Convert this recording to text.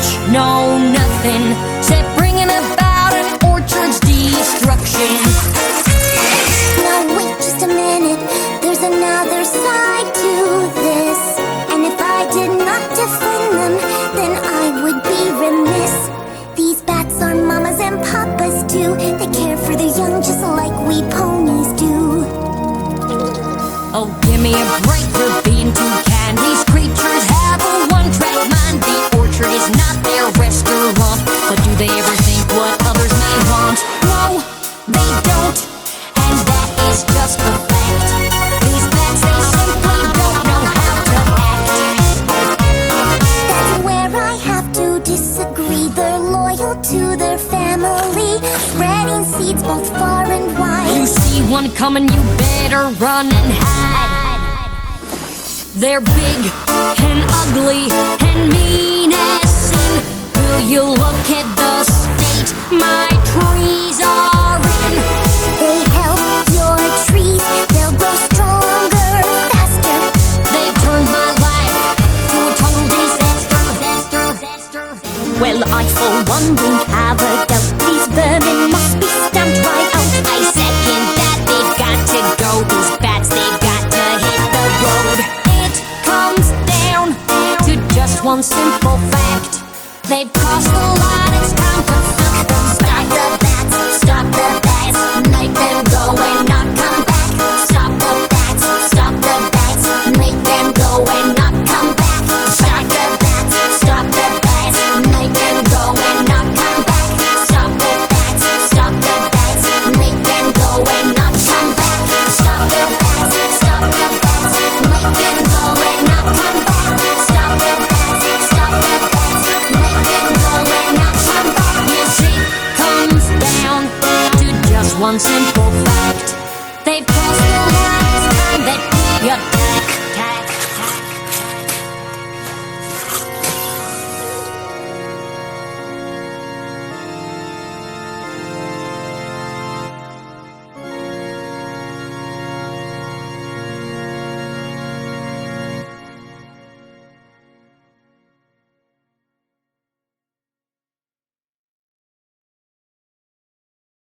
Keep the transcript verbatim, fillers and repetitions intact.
much, no nothing, except bringing about an orchard's destruction. Now wait just a minute, there's another side to this. And if I did not define them, then I would be remiss. These bats are mamas and papas too. They care for their young just like we ponies do. Oh, give me a break, you're being too kind. These creatures have a one-track mind. The orchard is not their restaurant, but do they ever think what others may want? No, they don't, and that is just a fact. These bats, they simply don't know how to act. That's where I have to disagree. They're loyal to their family, spreading seeds both far and wide. You see one coming, you better run and hide. They're big and ugly and mean as sin. Will you look at the state my trees are in? They help your trees, they'll grow stronger, faster. They've turned my life to a total disaster, disaster, disaster. Well, I for one don't have a doubt. These vermin must be stamped right out. I second that, they've got to go. These bats, they've got to hit the road. It comes down to just one simple fact. They've cost a lot, it's time to fuck them. Stop the bats, stop the bats, make them go and not come back. Stop the bats, stop the bats, make them go and not come back. Stop the bats, stop the bats, make them go and not come back. Stop the bats, stop the bats, make them go and not come back. Stop the bats, stop the bats, make them go and not come back. Stop the bats, stop the bats, make them go and not come back. Yes, it comes down to just one simple